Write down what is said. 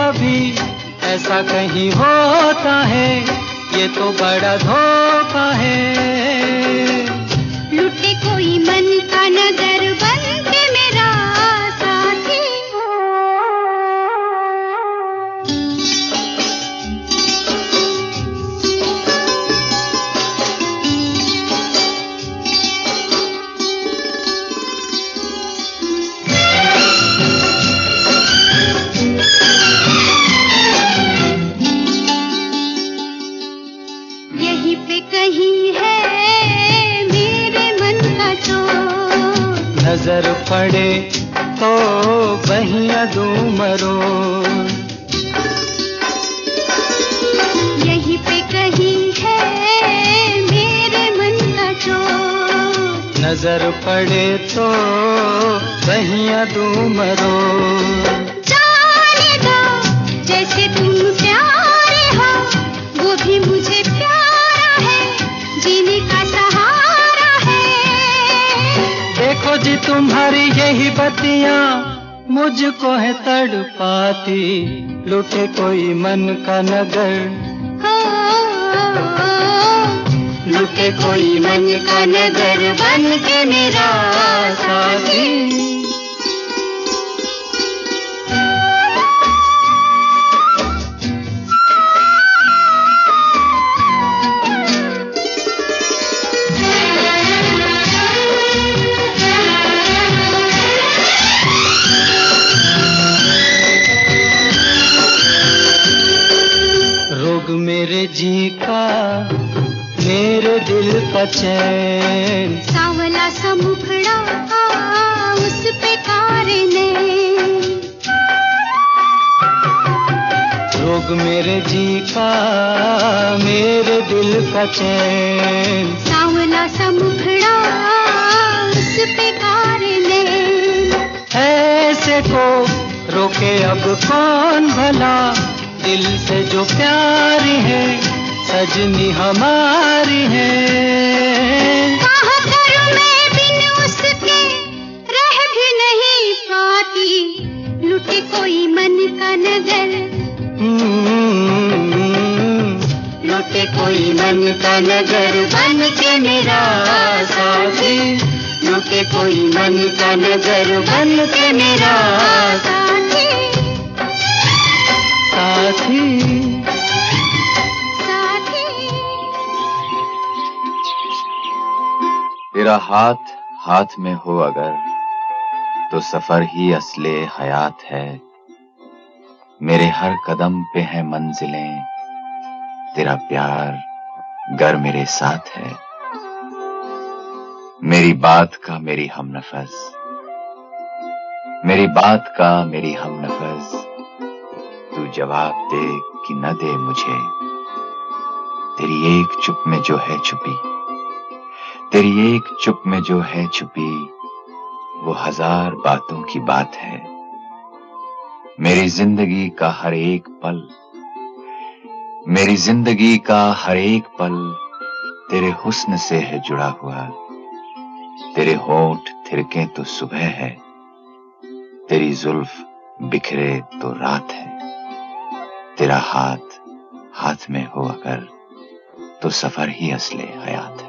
कभी ऐसा कहीं होता है, ये तो बड़ा धोखा है। लुटे कोई मन का नगर बन के मेरा साथी। यहीं पे कहीं है मेरे मन का चोर, नजर पड़े तो बहिया दूं मरोड़। यहीं पे कहीं है मेरे मन का चोर, नजर पड़े तो बहिया दूं मरोड़। जाने दो जैसे तुम प्यारे हो, वो भी मुझे प्यारा है, जीने का सहारा है। देखो जी तुम्हारी यही बत्तियां मुझको है तड़पाती, लुटे कोई मन का नगर, लुटे कोई मन का नगर बन के मेरा साथी। रोग मेरे जी का, मेरे दिल का चैन, सावला सा मुखड़ा उस पे कारे नैन। रोग मेरे जी का, मेरे दिल का चैन, सावला सा मुखड़ा उस पे कारे नैन। ऐसे को रोके अब कौन भला, दिल से जो प्यारी है सजनी हमारी है। कहाँ करूं मैं बिन उसके रह भी नहीं पाती, लुटे कोई मन का नगर, लुटे कोई मन का नगर बन के मेरा साथी, लुटे कोई मन का नगर बन के मेरा साथी साथी। साथी। तेरा हाथ हाथ में हो अगर, तो सफर ही असले हयात है। मेरे हर कदम पे है मंजिलें, तेरा प्यार गर मेरे साथ है। मेरी बात का मेरी हमनफस, मेरी बात का मेरी हमनफस, तू जवाब दे कि न दे मुझे। तेरी एक चुप में जो है छुपी, तेरी एक चुप में जो है छुपी, वो हजार बातों की बात है। मेरी जिंदगी का हर एक पल, मेरी जिंदगी का हर एक पल तेरे हुस्न से है जुड़ा हुआ। तेरे होंठ थिरके तो सुबह है, तेरी जुल्फ बिखरे तो रात है। तेरा हाथ हाथ में हो अगर, तो सफर ही असले हयात है।